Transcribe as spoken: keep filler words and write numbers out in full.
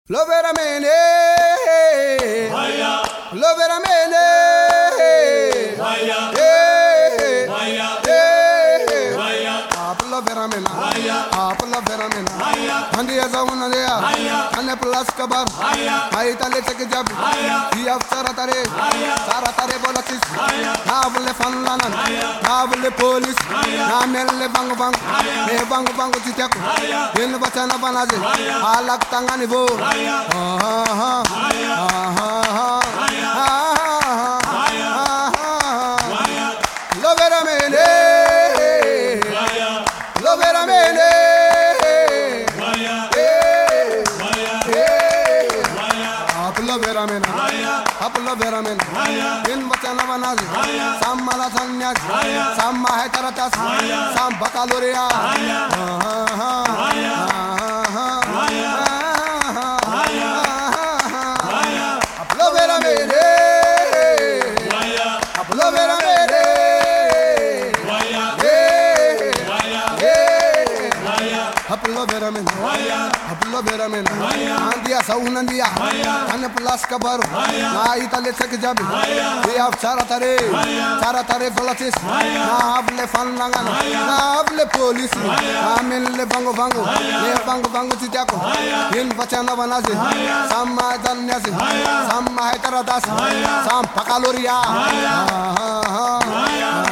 Lo veramente, Vaya, lo veramente, vaya, eh, vaya, eh, vaya, आप lo veramente, vaya, आप lo veramente, vaya, andi esa una dea, vaya, ane plus kabar, vaya, आई तले चक जब, vaya, ये अफसर तारे, vaya, सारा तारे बोला किस, vaya, ना बोले फनलाना, vaya, ना बोले पुलिस, vaya, ना मेले बंग बंग, vaya, me bang bang चित्याक, vaya, दिन बचाना बना जे, vaya, आलक तंगानी वो, vaya, ah ah vaya, ah ah vaya, ah vaya, ah vaya, lo veramente, vaya, lo veramente, vaya, eh, vaya, eh, vaya, आप lo veramente, vaya, आप lo veramente, vaya, दिन बचाना बना जे, vaya, sam mala sanyas, vaya, sam mahe taratas, vaya, sam bakaloria, vaya, ah ah vaya, ah vaya, vaya, vaya, आप lo veramente, vaya, आप lo veramente. vaya, Eh, vaya, eh, vaya, haplo veramente, vaya, haplo veramente. Vaya. Andia saunandia, Vaya. ane plus kabar, Vaya. na itale sek jabi. Vaya. We have chara tare, Vaya. chara tare volatis. Vaya. Na avle fanlangan, Vaya. na avle police. Vaya. Na mille bango bango, Vaya. le bango bango chitako. Vaya. In bachana banase, Vaya. samma danyase, Vaya. samma hetaradas, Vaya. sam pakaloria. Vaya. Ah, ah, ah. Vaya.